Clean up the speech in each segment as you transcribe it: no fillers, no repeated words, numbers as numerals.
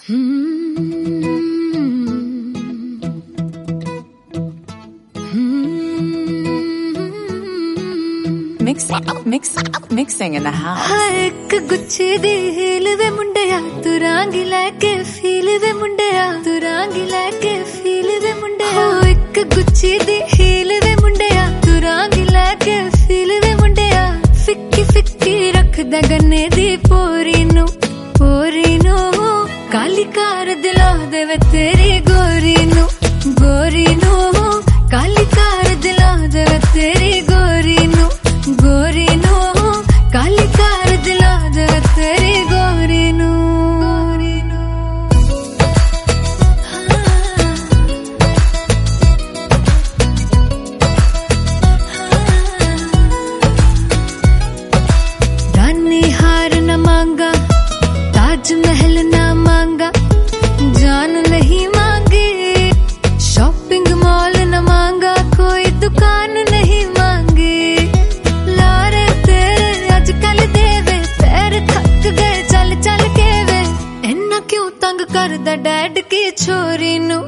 Mixing in the house. एक गुच्छे दी heal वे मुंडिया तू रांगी लेके फील वे मुंडिया तू रांगी लेके फील वे मुंडिया एक गुच्छे दी हील वे मुंडिया तू रांगी लेके फील वे मुंडिया फिक्की फिक्की रख दा गन्ने दी पोरी नु काली कार दिला दे वे तेरी गोरी नु काली कार दिला दे वे तेरी गोरी नु काली कार दिला दे तेरी गोरी नु रानी हार न मांगा ताज महल न मांगा जान नहीं मांगी शॉपिंग मॉल न मांगा कोई दुकान नहीं मांगी करदा डैड की छोरी नु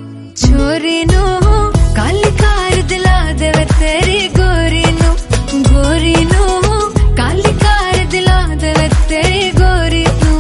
काली कार दिला दे तेरी गोरी नु काली कार दिला दे तेरी गोरी नु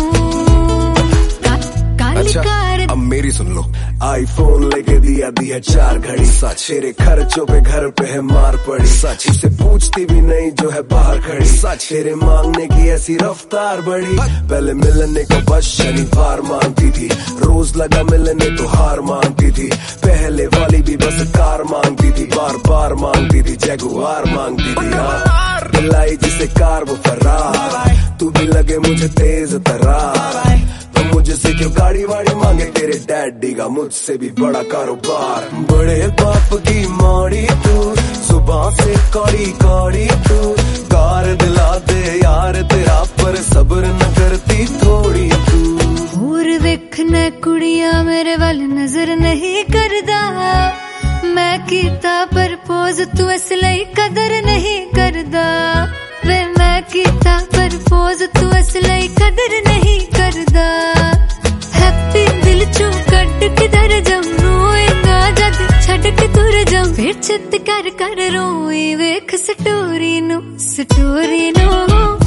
काली कार। अब मेरी सुन लो, आईफोन लेके दिया 4 घड़ी सच तेरे खर्चों पे घर पे है मार पड़ी सच उसे पूछती भी नहीं जो है बाहर खड़ी सच तेरे मांगने की ऐसी रफ्तार बढ़ी पहले मिलने को बस शनिवार मांगती थी रोज लगा मिलने तो हार मांगती थी पहले वाली भी बस कार मांगती थी बार बार मांगती थी जगुआर मांगती थी हाँ दिलाई जिसे कार वो फरार तू भी लगे मुझे तेज तरार मुझे से क्यों गाड़ी वाड़ी मांगे तेरे डैडी का मुझसे भी बड़ा कारोबार बड़े बाप की माड़ी तू सुबह से कौड़ी कौड़ी तू कार दिला दे यार तेरा पर सब्र न करती थोड़ी तू और वेखना कुड़िया मेरे वाल नजर नहीं करदा मैं कीता प्रपोज तू इसलिए कदर नहीं करदा वे मैं कीता प्रपोज तू इसलिए कदर नहीं करदा हैप्पी दिल चो कट किधर जाऊं रोएगा जद छड़ के तुर जाऊं फिर चित कर रोई वेख स्टोरी नु